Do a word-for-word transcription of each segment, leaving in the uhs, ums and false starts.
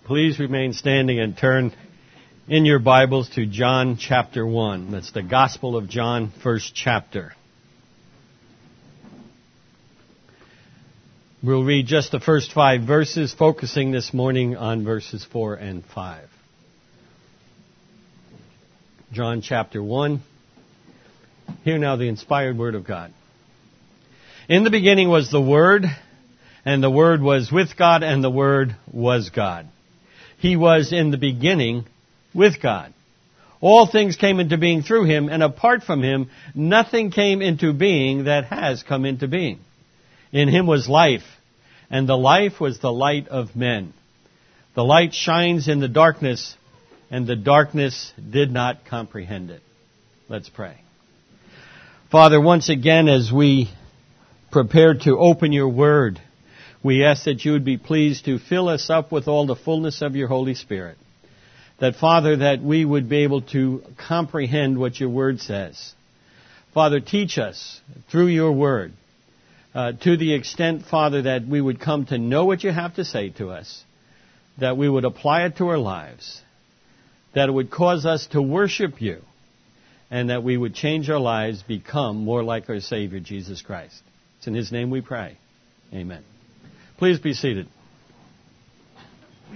Please remain standing and turn in your Bibles to John chapter one. That's the Gospel of John, first chapter. We'll read just the first five verses, focusing this morning on verses four and five. John chapter one. Hear now the inspired Word of God. In the beginning was the Word, and the Word was with God, and the Word was God. He was in the beginning with God. All things came into being through Him, and apart from Him, nothing came into being that has come into being. In Him was life, and the life was the light of men. The light shines in the darkness, and the darkness did not comprehend it. Let's pray. Father, once again, as we prepare to open your word, we ask that you would be pleased to fill us up with all the fullness of your Holy Spirit. That, Father, that we would be able to comprehend what your word says. Father, teach us through your word uh, to the extent, Father, that we would come to know what you have to say to us, that we would apply it to our lives, that it would cause us to worship you, and that we would change our lives, become more like our Savior, Jesus Christ. It's in His name we pray. Amen. Please be seated. I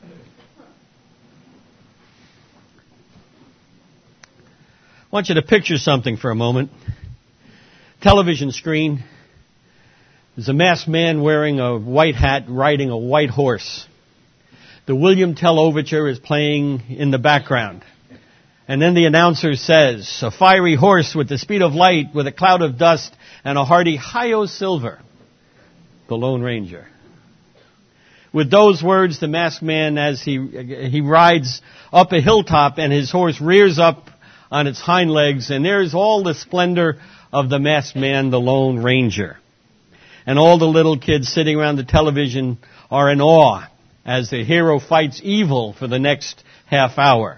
want you to picture something for a moment. Television screen. There's a masked man wearing a white hat riding a white horse. The William Tell Overture is playing in the background. And then the announcer says, a fiery horse with the speed of light, with a cloud of dust, and a hearty hi-yo silver, the Lone Ranger. With those words, the masked man, as he he rides up a hilltop, and his horse rears up on its hind legs, and there's all the splendor of the masked man, the Lone Ranger. And all the little kids sitting around the television are in awe as the hero fights evil for the next half hour.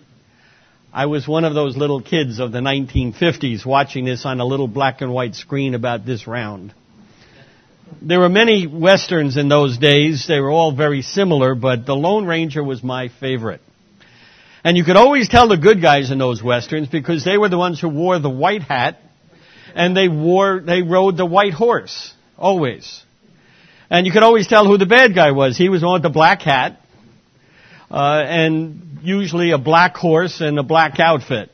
I was one of those little kids of the nineteen fifties watching this on a little black and white screen about this round. There were many westerns in those days. They were all very similar, but the Lone Ranger was my favorite. And you could always tell the good guys in those westerns because they were the ones who wore the white hat and they wore, they rode the white horse, always. And you could always tell who the bad guy was. He was on the black hat, uh, and usually a black horse and a black outfit.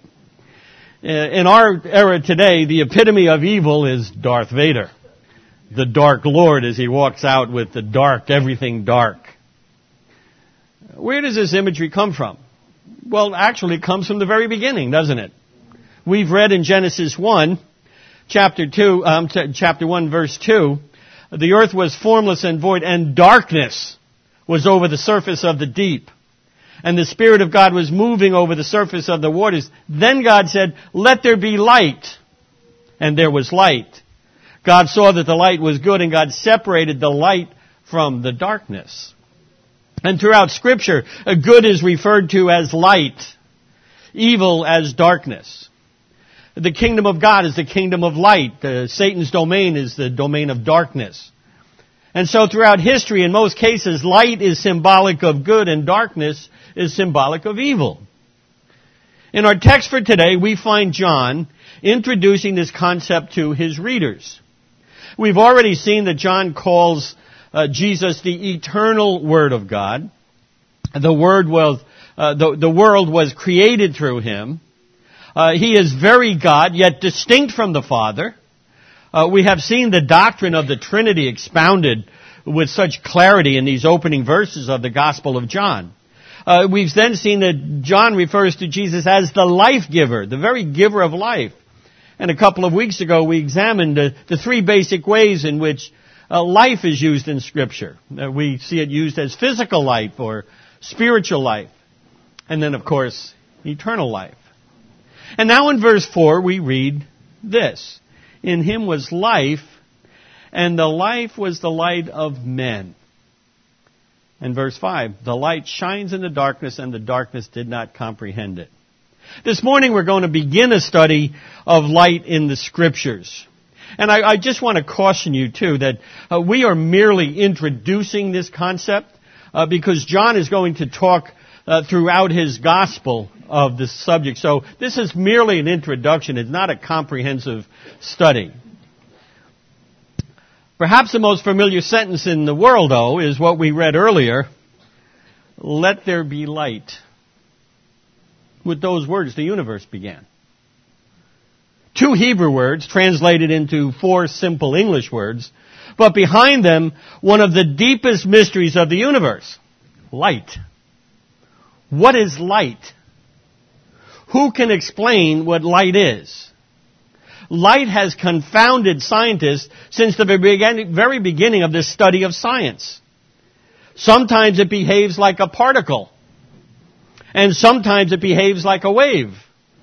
In our era today, the epitome of evil is Darth Vader, the Dark Lord, as he walks out with the dark, everything dark. Where does this imagery come from? Well, actually, it comes from the very beginning, doesn't it? We've read in Genesis one, chapter two, um, t- chapter one, verse two, the earth was formless and void, and darkness was over the surface of the deep. And the Spirit of God was moving over the surface of the waters. Then God said, let there be light. And there was light. God saw that the light was good, and God separated the light from the darkness. And throughout Scripture, good is referred to as light, evil as darkness. The kingdom of God is the kingdom of light. Uh, Satan's domain is the domain of darkness. And so throughout history, in most cases, light is symbolic of good and darkness is symbolic of evil. In our text for today, we find John introducing this concept to his readers. We've already seen that John calls uh, Jesus the eternal Word of God. The Word was, uh, the, the world was created through Him. Uh, he is very God, yet distinct from the Father. Uh, we have seen the doctrine of the Trinity expounded with such clarity in these opening verses of the Gospel of John. Uh, we've then seen that John refers to Jesus as the life giver, the very giver of life. And a couple of weeks ago, we examined uh, the three basic ways in which uh, life is used in Scripture. Uh, we see it used as physical life or spiritual life. And then, of course, eternal life. And now in verse four, we read this. In Him was life, and the life was the light of men. And verse five, the light shines in the darkness, and the darkness did not comprehend it. This morning we're going to begin a study of light in the Scriptures. And I, I just want to caution you, too, that uh, we are merely introducing this concept. uh, because John is going to talk uh, throughout his gospel of this subject. So this is merely an introduction. It's not a comprehensive study. Perhaps the most familiar sentence in the world, though, is what we read earlier. Let there be light. With those words, the universe began. Two Hebrew words translated into four simple English words, but behind them, one of the deepest mysteries of the universe. Light. What is light? Who can explain what light is? Light has confounded scientists since the very beginning of this study of science. Sometimes it behaves like a particle, and sometimes it behaves like a wave.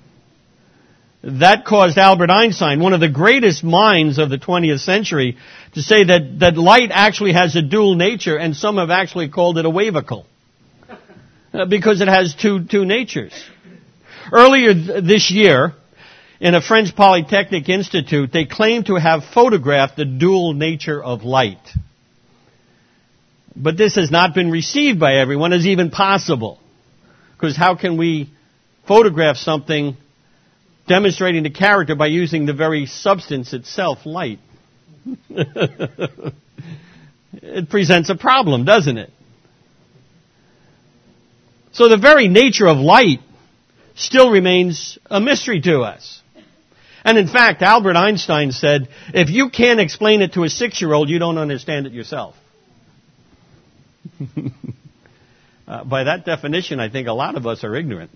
That caused Albert Einstein, one of the greatest minds of the twentieth century, to say that, that light actually has a dual nature, and some have actually called it a wavicle, because it has two, two natures. Earlier th- this year, in a French Polytechnic Institute, they claimed to have photographed the dual nature of light. But this has not been received by everyone as even possible. Because how can we photograph something demonstrating the character by using the very substance itself, light? It presents a problem, doesn't it? So the very nature of light still remains a mystery to us. And in fact, Albert Einstein said, if you can't explain it to a six-year-old, you don't understand it yourself. uh, by that definition, I think a lot of us are ignorant.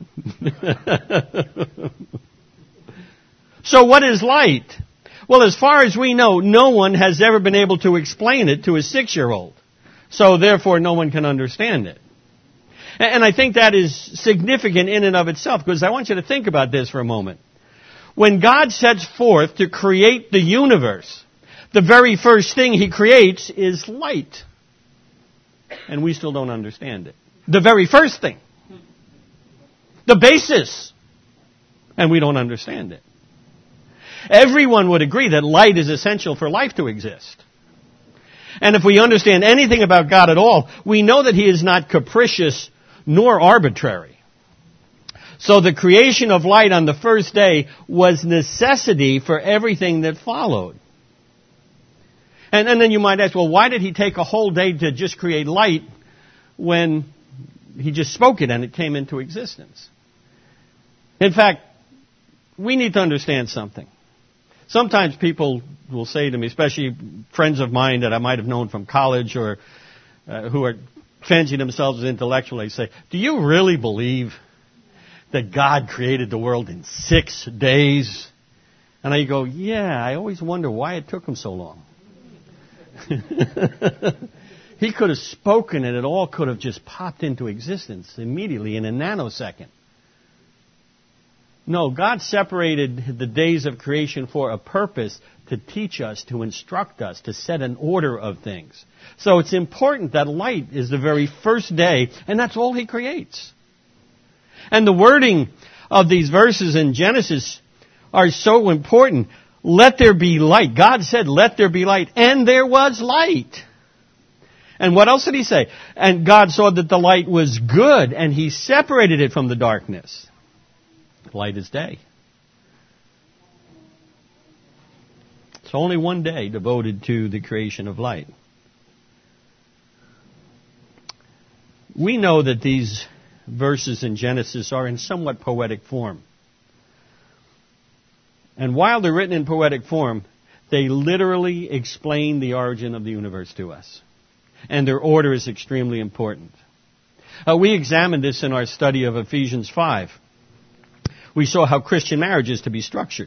So what is light? Well, as far as we know, no one has ever been able to explain it to a six-year-old. So therefore, no one can understand it. And I think that is significant in and of itself, because I want you to think about this for a moment. When God sets forth to create the universe, the very first thing He creates is light. And we still don't understand it. The very first thing. The basis. And we don't understand it. Everyone would agree that light is essential for life to exist. And if we understand anything about God at all, we know that He is not capricious nor arbitrary. So the creation of light on the first day was necessity for everything that followed. And, and then you might ask, well, why did He take a whole day to just create light when He just spoke it and it came into existence? In fact, we need to understand something. Sometimes people will say to me, especially friends of mine that I might have known from college or uh, who are fancying themselves as intellectual, they say, do you really believe that God created the world in six days? And I go, yeah, I always wonder why it took Him so long. He could have spoken and it all could have just popped into existence immediately in a nanosecond. No, God separated the days of creation for a purpose, to teach us, to instruct us, to set an order of things. So it's important that light is the very first day, and that's all He creates. And the wording of these verses in Genesis are so important. Let there be light. God said, let there be light. And there was light. And what else did He say? And God saw that the light was good, and He separated it from the darkness. Light is day. It's only one day devoted to the creation of light. We know that these verses in Genesis are in somewhat poetic form. And while they're written in poetic form, they literally explain the origin of the universe to us. And their order is extremely important. Uh, we examined this in our study of Ephesians five. We saw how Christian marriage is to be structured.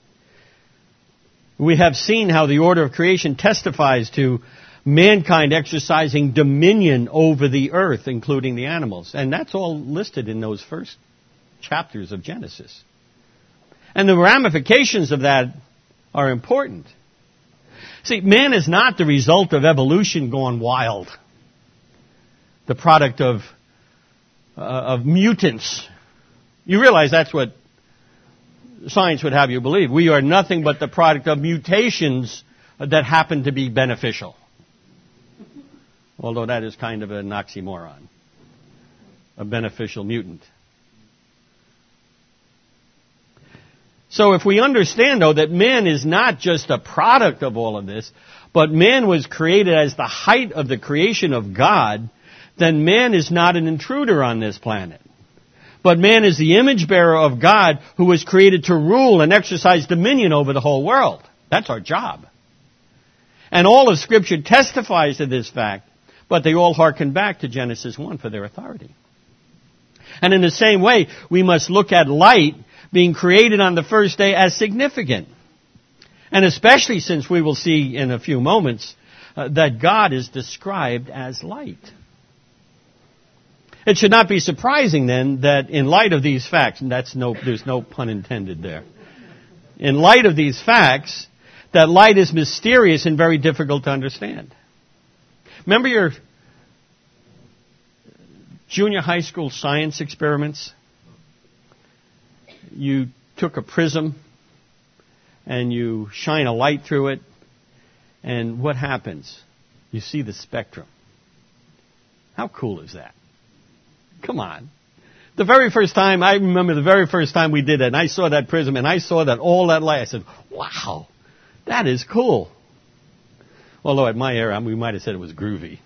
We have seen how the order of creation testifies to mankind exercising dominion over the earth, including the animals. And that's all listed in those first chapters of Genesis. And the ramifications of that are important. See, man is not the result of evolution gone wild, the product of, uh, of mutants. You realize that's what science would have you believe. We are nothing but the product of mutations that happen to be beneficial. Although that is kind of an oxymoron. A beneficial mutant. So if we understand, though, that man is not just a product of all of this, but man was created as the height of the creation of God, then man is not an intruder on this planet. But man is the image bearer of God who was created to rule and exercise dominion over the whole world. That's our job. And all of Scripture testifies to this fact, but they all hearken back to Genesis one for their authority. And in the same way, we must look at light being created on the first day as significant. And especially since we will see in a few moments uh, that God is described as light. It should not be surprising then that in light of these facts, and that's no, there's no pun intended there. In light of these facts, that light is mysterious and very difficult to understand. Remember your junior high school science experiments? You took a prism and you shine a light through it, and what happens? You see the spectrum. How cool is that? Come on. The very first time, I remember the very first time we did it, and I saw that prism, and I saw that all that light. I said, wow, that is cool. Although at my era, we might have said it was groovy.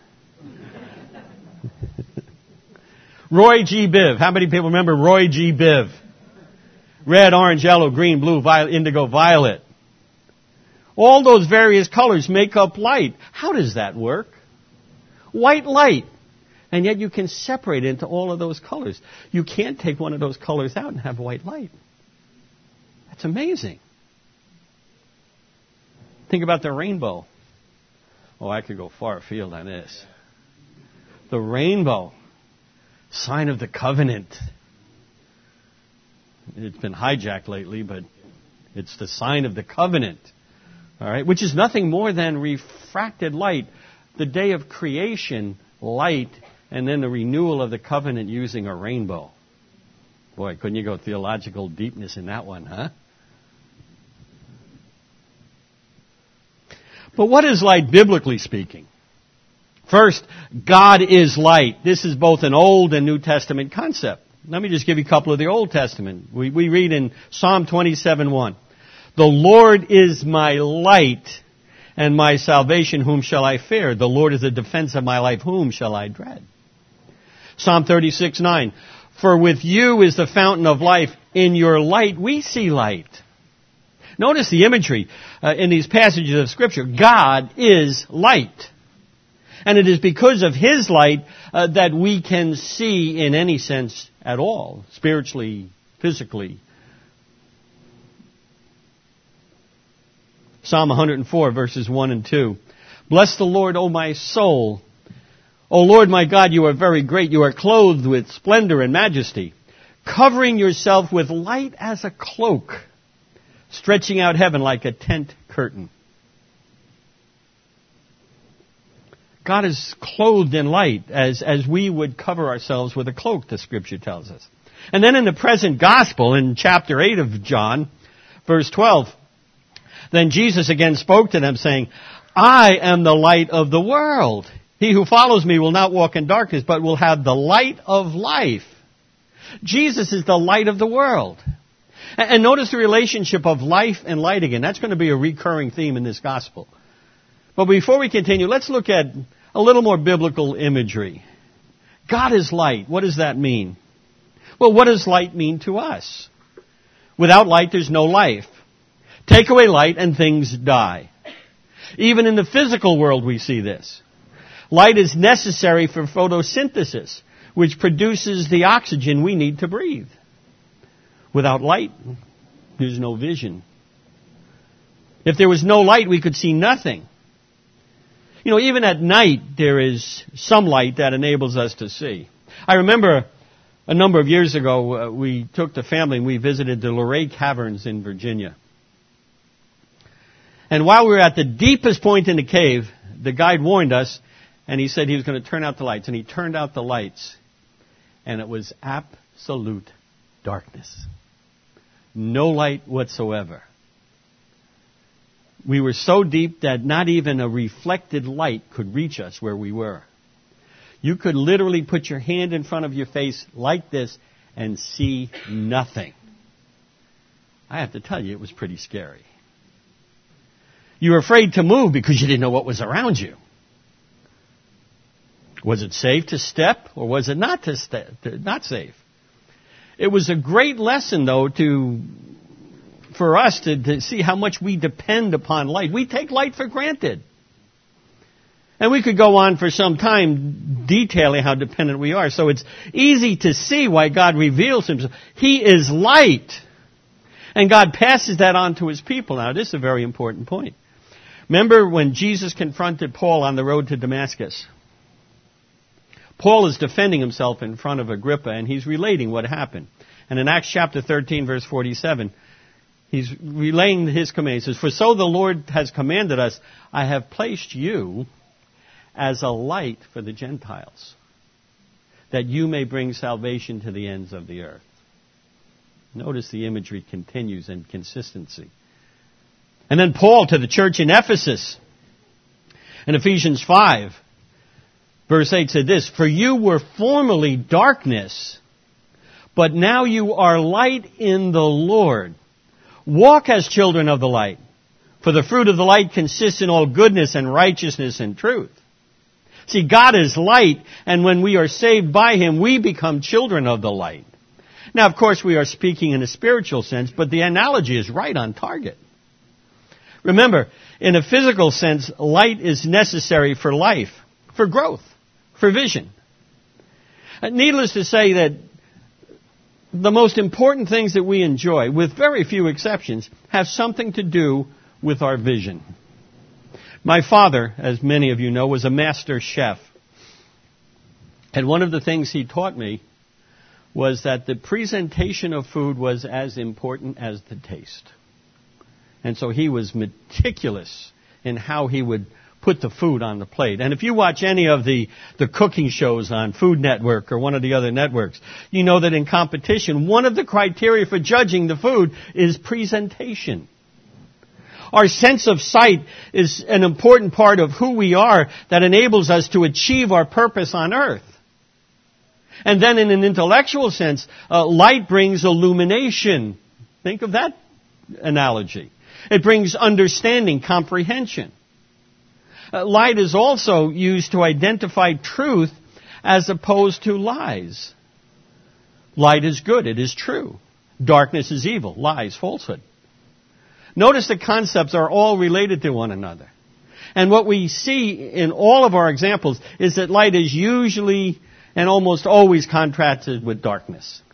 Roy G. Biv. How many people remember Roy G. Biv? Red, orange, yellow, green, blue, violet, indigo, violet. All those various colors make up light. How does that work? White light. And yet you can separate it into all of those colors. You can't take one of those colors out and have white light. That's amazing. Think about the rainbow. Oh, I could go far afield on this. The rainbow, sign of the covenant. It's been hijacked lately, but it's the sign of the covenant. All right, which is nothing more than refracted light. The day of creation, light, and then the renewal of the covenant using a rainbow. Boy, couldn't you go theological deepness in that one, huh? But what is light biblically speaking? First, God is light. This is both an Old and New Testament concept. Let me just give you a couple of the Old Testament. We, we read in Psalm twenty-seven one, "The Lord is my light and my salvation, whom shall I fear? The Lord is the defense of my life, whom shall I dread?" Psalm thirty-six nine, "For with you is the fountain of life. In your light we see light." Notice the imagery uh, in these passages of Scripture. God is light. And it is because of His light uh, that we can see in any sense at all, spiritually, physically. Psalm one hundred four, verses one and two. "Bless the Lord, O my soul. O Lord my God, you are very great. You are clothed with splendor and majesty, covering yourself with light as a cloak, stretching out heaven like a tent curtain." God is clothed in light as, as we would cover ourselves with a cloak, the Scripture tells us. And then in the present gospel, in chapter eight of John, verse twelve, "Then Jesus again spoke to them, saying, I am the light of the world. He who follows me will not walk in darkness, but will have the light of life." Jesus is the light of the world. And notice the relationship of life and light again. That's going to be a recurring theme in this gospel. But before we continue, let's look at a little more biblical imagery. God is light. What does that mean? Well, what does light mean to us? Without light, there's no life. Take away light and things die. Even in the physical world, we see this. Light is necessary for photosynthesis, which produces the oxygen we need to breathe. Without light, there's no vision. If there was no light, we could see nothing. You know, even at night, there is some light that enables us to see. I remember a number of years ago, uh, we took the family and we visited the Luray Caverns in Virginia. And while we were at the deepest point in the cave, the guide warned us, and he said he was going to turn out the lights. And he turned out the lights, and it was absolute darkness. No light whatsoever. We were so deep that not even a reflected light could reach us where we were. You could literally put your hand in front of your face like this and see nothing. I have to tell you, it was pretty scary. You were afraid to move because you didn't know what was around you. Was it safe to step, or was it not to step, not safe? It was a great lesson, though, to for us to, to see how much we depend upon light. We take light for granted. And we could go on for some time detailing how dependent we are. So it's easy to see why God reveals himself. He is light. And God passes that on to his people. Now, this is a very important point. Remember when Jesus confronted Paul on the road to Damascus? Paul is defending himself in front of Agrippa, and he's relating what happened. And in Acts chapter thirteen, verse forty-seven, he's relaying his command. He says, "For so the Lord has commanded us, I have placed you as a light for the Gentiles, that you may bring salvation to the ends of the earth." Notice the imagery continues in consistency. And then Paul to the church in Ephesus, in Ephesians five, verse eight said this, "For you were formerly darkness, but now you are light in the Lord. Walk as children of the light, for the fruit of the light consists in all goodness and righteousness and truth." See, God is light, and when we are saved by him, we become children of the light. Now, of course, we are speaking in a spiritual sense, but the analogy is right on target. Remember, in a physical sense, light is necessary for life, for growth, for vision. Needless to say that the most important things that we enjoy, with very few exceptions, have something to do with our vision. My father, as many of you know, was a master chef. And one of the things he taught me was that the presentation of food was as important as the taste. And so he was meticulous in how he would put the food on the plate. And if you watch any of the, the cooking shows on Food Network or one of the other networks, you know that in competition, one of the criteria for judging the food is presentation. Our sense of sight is an important part of who we are that enables us to achieve our purpose on earth. And then in an intellectual sense, uh, light brings illumination. Think of that analogy. It brings understanding, comprehension. Uh, light is also used to identify truth as opposed to lies. Light is good. It is true. Darkness is evil. Lies, falsehood. Notice the concepts are all related to one another. And what we see in all of our examples is that light is usually and almost always contrasted with darkness.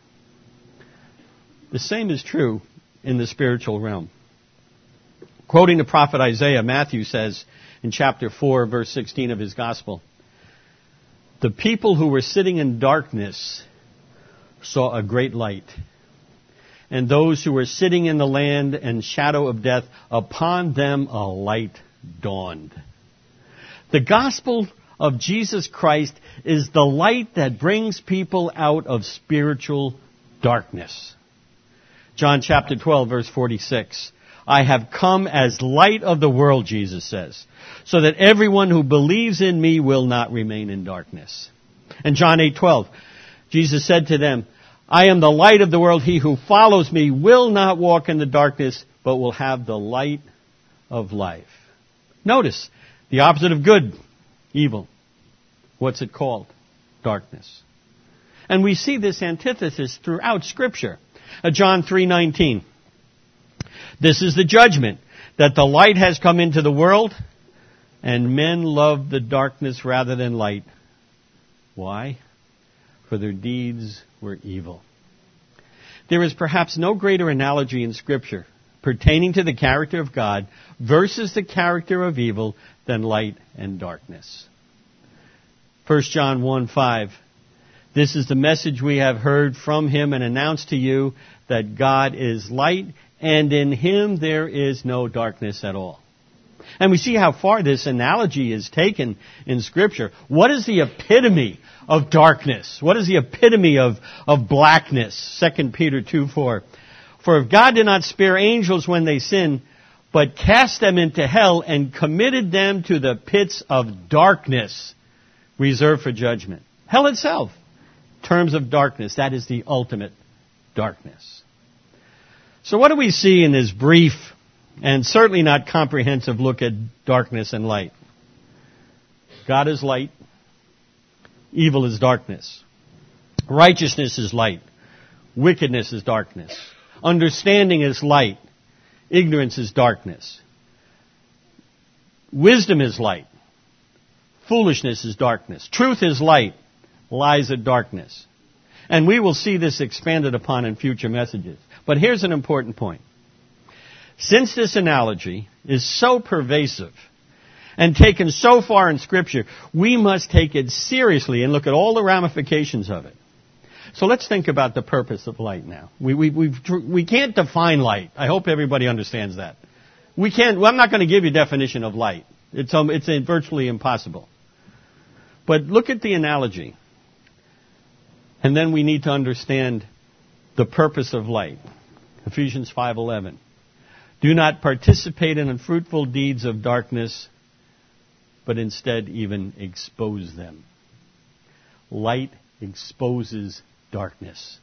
The same is true in the spiritual realm. Quoting the prophet Isaiah, Matthew says in chapter four, verse sixteen of his gospel, "The people who were sitting in darkness saw a great light. And those who were sitting in the land and shadow of death, upon them a light dawned." The gospel of Jesus Christ is the light that brings people out of spiritual darkness. John chapter twelve, verse forty-six. "I have come as light of the world," Jesus says, "so that everyone who believes in me will not remain in darkness." And John eight twelve, Jesus said to them, "I am the light of the world. He who follows me will not walk in the darkness, but will have the light of life." Notice, the opposite of good, evil. What's it called? Darkness. And we see this antithesis throughout Scripture. Uh, John three nineteen. "This is the judgment, that the light has come into the world, and men love the darkness rather than light." Why? "For their deeds were evil." There is perhaps no greater analogy in Scripture pertaining to the character of God versus the character of evil than light and darkness. First John one five, "This is the message we have heard from him and announced to you, that God is light, and in him there is no darkness at all." And we see how far this analogy is taken in Scripture. What is the epitome of darkness? What is the epitome of, of blackness? Second Peter two four. "For if God did not spare angels when they sinned, but cast them into hell and committed them to the pits of darkness reserved for judgment. Hell itself. Terms of darkness. That is the ultimate darkness. So what do we see in this brief and certainly not comprehensive look at darkness and light? God is light. Evil is darkness. Righteousness is light. Wickedness is darkness. Understanding is light. Ignorance is darkness. Wisdom is light. Foolishness is darkness. Truth is light. Lies are darkness. And we will see this expanded upon in future messages. But here's an important point. Since this analogy is so pervasive and taken so far in Scripture, we must take it seriously and look at all the ramifications of it. So let's think about the purpose of light now. We, we, we've, we can't define light. I hope everybody understands that. We can't, well, I'm not going to give you a definition of light. It's, um, it's virtually impossible. But look at the analogy. And then we need to understand the purpose of light. Ephesians five eleven. Do not participate in unfruitful deeds of darkness, but instead even expose them. Light exposes darkness.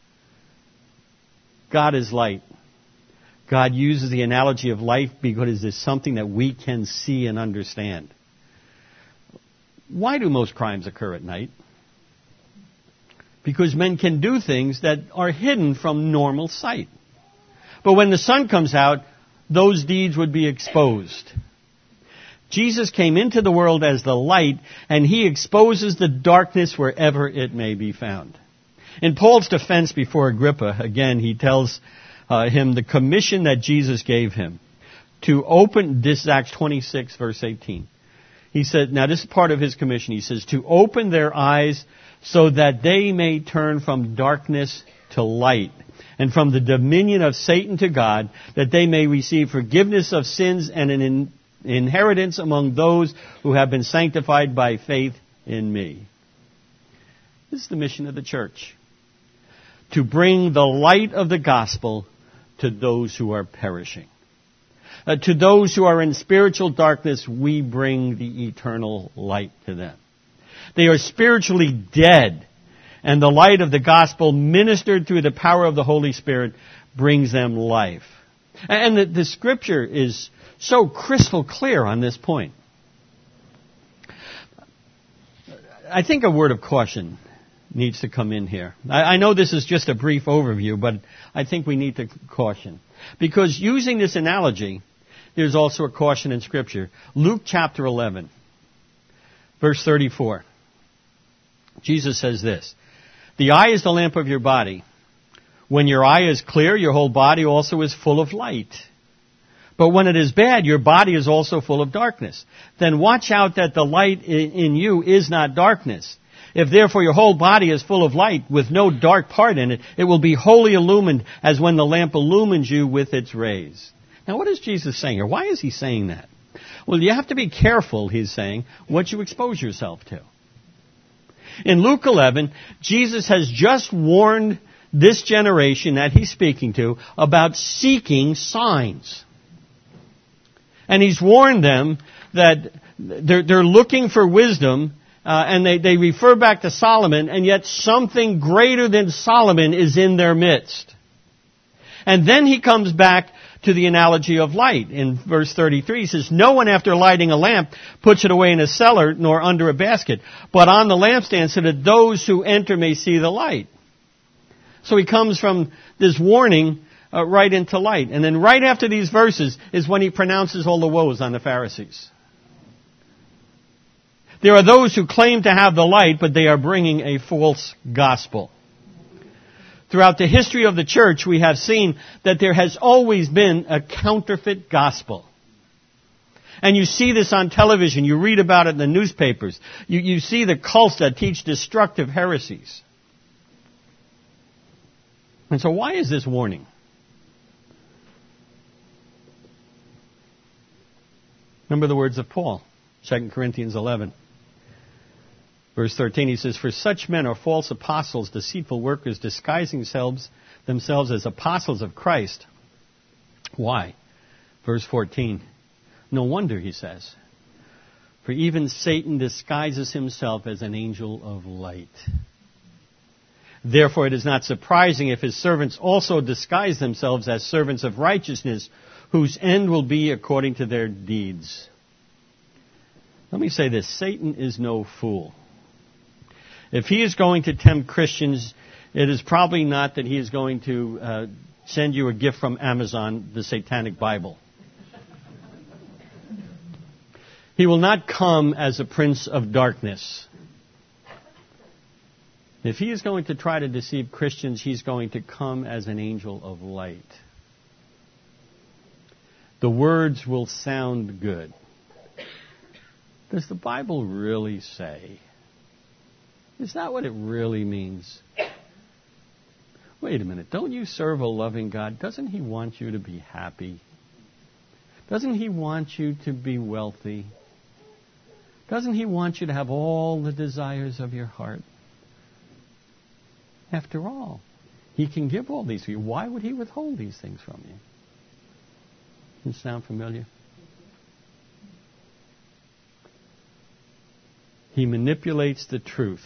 God is light. God uses the analogy of light because it's something that we can see and understand. Why do most crimes occur at night? Because men can do things that are hidden from normal sight. But when the sun comes out, those deeds would be exposed. Jesus came into the world as the light, and he exposes the darkness wherever it may be found. In Paul's defense before Agrippa, again, he tells uh, him the commission that Jesus gave him to open, this is Acts twenty-six, verse eighteen. He said, now this is part of his commission, he says, to open their eyes so that they may turn from darkness to light, and from the dominion of Satan to God, that they may receive forgiveness of sins and an in, inheritance among those who have been sanctified by faith in me. This is the mission of the church. To bring the light of the gospel to those who are perishing. Uh, to those who are in spiritual darkness, we bring the eternal light to them. They are spiritually dead, and the light of the gospel ministered through the power of the Holy Spirit brings them life. And the, the Scripture is so crystal clear on this point. I think a word of caution needs to come in here. I, I know this is just a brief overview, but I think we need to caution. Because using this analogy, there's also a caution in Scripture. Luke chapter eleven, verse thirty-four. Jesus says this, the eye is the lamp of your body. When your eye is clear, your whole body also is full of light. But when it is bad, your body is also full of darkness. Then watch out that the light in you is not darkness. If therefore your whole body is full of light with no dark part in it, it will be wholly illumined as when the lamp illumines you with its rays. Now what is Jesus saying here? Why is he saying that? Well, you have to be careful, he's saying, what you expose yourself to. In Luke eleven, Jesus has just warned this generation that he's speaking to about seeking signs. And he's warned them that they're, they're looking for wisdom, uh, and they, they refer back to Solomon, and yet something greater than Solomon is in their midst. And then he comes back to the analogy of light. In verse thirty-three, he says, no one after lighting a lamp puts it away in a cellar nor under a basket, but on the lampstand so that those who enter may see the light. So he comes from this warning uh, right into light. And then right after these verses is when he pronounces all the woes on the Pharisees. There are those who claim to have the light, but they are bringing a false gospel. Throughout the history of the church, we have seen that there has always been a counterfeit gospel. And you see this on television. You read about it in the newspapers. You, you see the cults that teach destructive heresies. And so why is this warning? Remember the words of Paul, Second Corinthians eleven. Verse thirteen, he says, for such men are false apostles, deceitful workers, disguising themselves, themselves as apostles of Christ. Why? Verse fourteen, no wonder, he says. For even Satan disguises himself as an angel of light. Therefore, it is not surprising if his servants also disguise themselves as servants of righteousness, whose end will be according to their deeds. Let me say this. Satan is no fool. If he is going to tempt Christians, it is probably not that he is going to uh, send you a gift from Amazon, the Satanic Bible. He will not come as a prince of darkness. If he is going to try to deceive Christians, he's going to come as an angel of light. The words will sound good. Does the Bible really say? Is that what it really means? Wait a minute. Don't you serve a loving God? Doesn't he want you to be happy? Doesn't he want you to be wealthy? Doesn't he want you to have all the desires of your heart? After all, he can give all these to you. Why would he withhold these things from you? Does it sound familiar? He manipulates the truth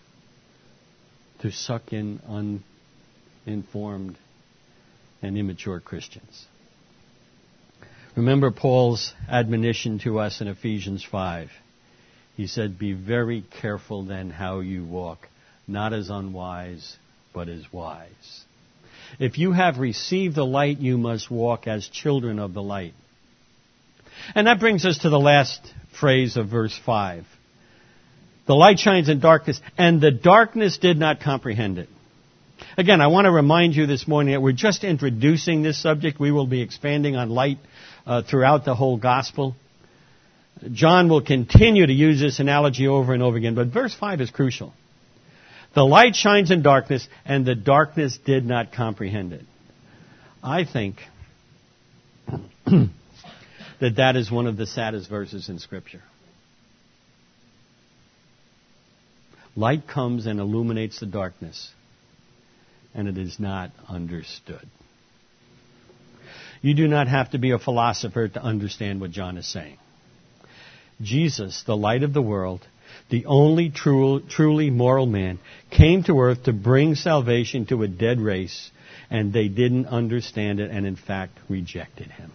to suck in uninformed and immature Christians. Remember Paul's admonition to us in Ephesians five. He said, "Be very careful then how you walk, not as unwise, but as wise." If you have received the light, you must walk as children of the light. And that brings us to the last phrase of verse five. The light shines in darkness, and the darkness did not comprehend it. Again, I want to remind you this morning that we're just introducing this subject. We will be expanding on light uh, throughout the whole gospel. John will continue to use this analogy over and over again, but verse five is crucial. The light shines in darkness, and the darkness did not comprehend it. I think that that is one of the saddest verses in Scripture. Light comes and illuminates the darkness, and it is not understood. You do not have to be a philosopher to understand what John is saying. Jesus, the light of the world, the only true, truly moral man, came to earth to bring salvation to a dead race, and they didn't understand it and, in fact, rejected him.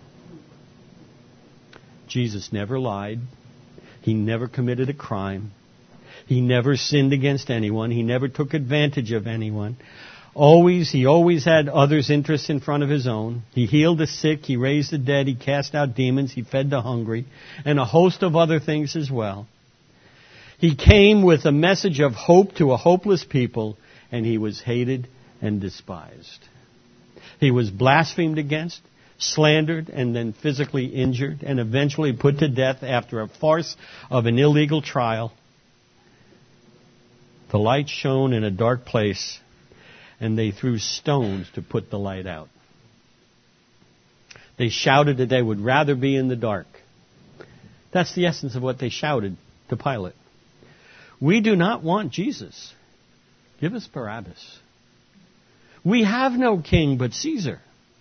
Jesus never lied. He never committed a crime. He never sinned against anyone. He never took advantage of anyone. Always, he always had others' interests in front of his own. He healed the sick. He raised the dead. He cast out demons. He fed the hungry. And a host of other things as well. He came with a message of hope to a hopeless people, and he was hated and despised. He was blasphemed against, slandered, and then physically injured, and eventually put to death after a farce of an illegal trial. The light shone in a dark place, and they threw stones to put the light out. They shouted that they would rather be in the dark. That's the essence of what they shouted to Pilate. We do not want Jesus. Give us Barabbas. We have no king but Caesar.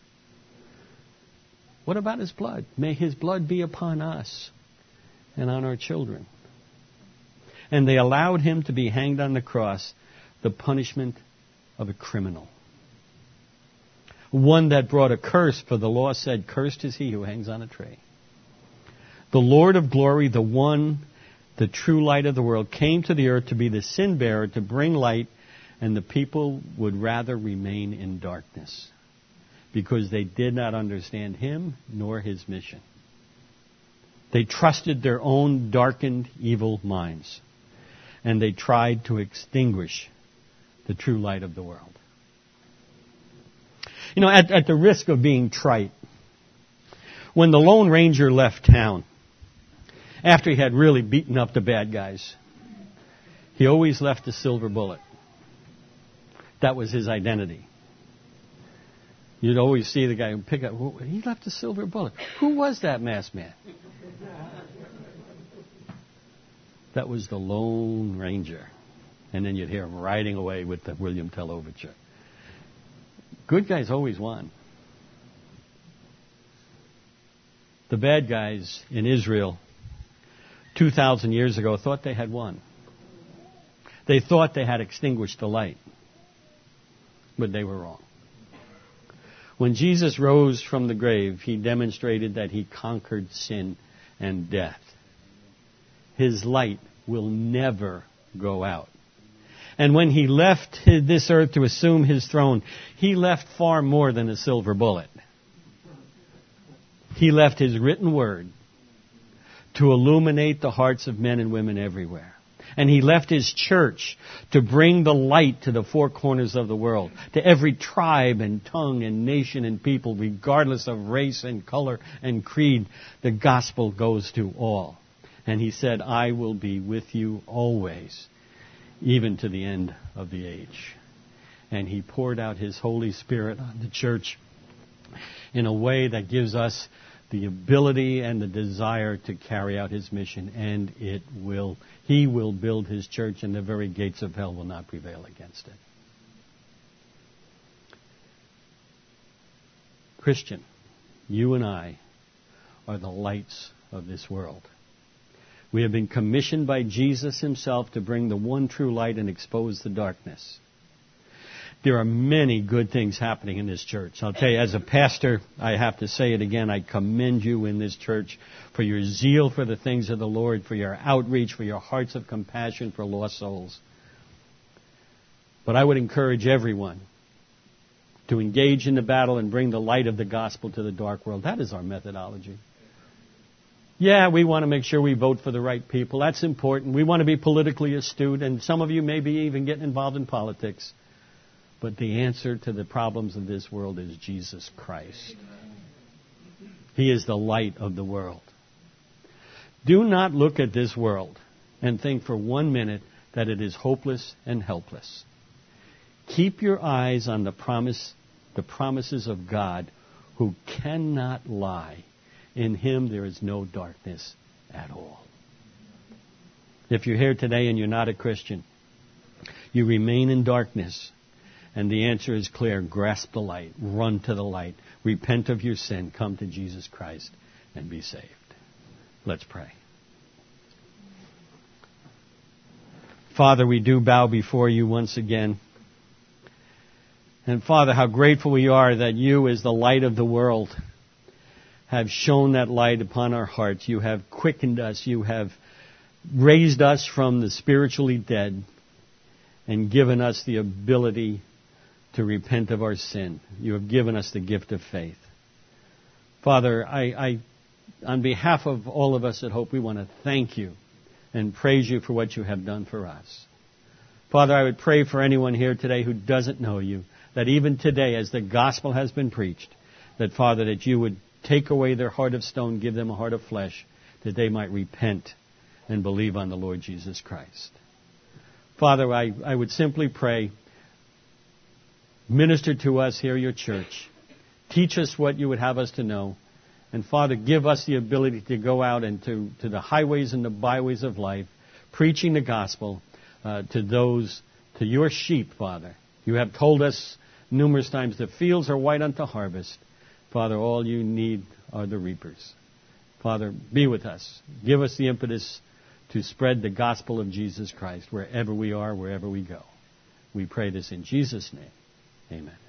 What about his blood? May his blood be upon us and on our children. And they allowed him to be hanged on the cross, the punishment of a criminal. One that brought a curse, for the law said, "Cursed is he who hangs on a tree." The Lord of glory, the one, the true light of the world, came to the earth to be the sin bearer, to bring light, and the people would rather remain in darkness because they did not understand him nor his mission. They trusted their own darkened, evil minds, and they tried to extinguish the true light of the world. You know, at, at the risk of being trite, when the Lone Ranger left town, after he had really beaten up the bad guys, he always left a silver bullet. That was his identity. You'd always see the guy who pick up, he left a silver bullet. Who was that masked man? That was the Lone Ranger. And then you'd hear him riding away with the William Tell Overture. Good guys always won. The bad guys in Israel two thousand years ago thought they had won. They thought they had extinguished the light. But they were wrong. When Jesus rose from the grave, he demonstrated that he conquered sin and death. His light will never go out. And when he left this earth to assume his throne, he left far more than a silver bullet. He left his written word to illuminate the hearts of men and women everywhere. And he left his church to bring the light to the four corners of the world, to every tribe and tongue and nation and people, regardless of race and color and creed. The gospel goes to all. And he said, I will be with you always, even to the end of the age. And he poured out his Holy Spirit on the church in a way that gives us the ability and the desire to carry out his mission, and it will. He will build his church, and the very gates of hell will not prevail against it. Christian, you and I are the lights of this world. We have been commissioned by Jesus himself to bring the one true light and expose the darkness. There are many good things happening in this church. I'll tell you, as a pastor, I have to say it again, I commend you in this church for your zeal for the things of the Lord, for your outreach, for your hearts of compassion for lost souls. But I would encourage everyone to engage in the battle and bring the light of the gospel to the dark world. That is our methodology. Yeah, we want to make sure we vote for the right people. That's important. We want to be politically astute, and some of you may be even getting involved in politics. But the answer to the problems of this world is Jesus Christ. He is the light of the world. Do not look at this world and think for one minute that it is hopeless and helpless. Keep your eyes on the promise, the promises of God, who cannot lie. In him there is no darkness at all. If you're here today and you're not a Christian, you remain in darkness. And the answer is clear. Grasp the light. Run to the light. Repent of your sin. Come to Jesus Christ and be saved. Let's pray. Father, we do bow before you once again. And Father, how grateful we are that you, as the light of the world, have shone that light upon our hearts. You have quickened us. You have raised us from the spiritually dead and given us the ability to repent of our sin. You have given us the gift of faith. Father, I, I, on behalf of all of us at Hope, we want to thank you and praise you for what you have done for us. Father, I would pray for anyone here today who doesn't know you, that even today, as the gospel has been preached, that, Father, that you would take away their heart of stone, give them a heart of flesh, that they might repent and believe on the Lord Jesus Christ. Father, I, I would simply pray, minister to us here, your church. Teach us what you would have us to know. And Father, give us the ability to go out and to, to the highways and the byways of life, preaching the gospel uh, to those, to your sheep, Father. You have told us numerous times, the fields are white unto harvest. Father, all you need are the reapers. Father, be with us. Give us the impetus to spread the gospel of Jesus Christ wherever we are, wherever we go. We pray this in Jesus' name. Amen.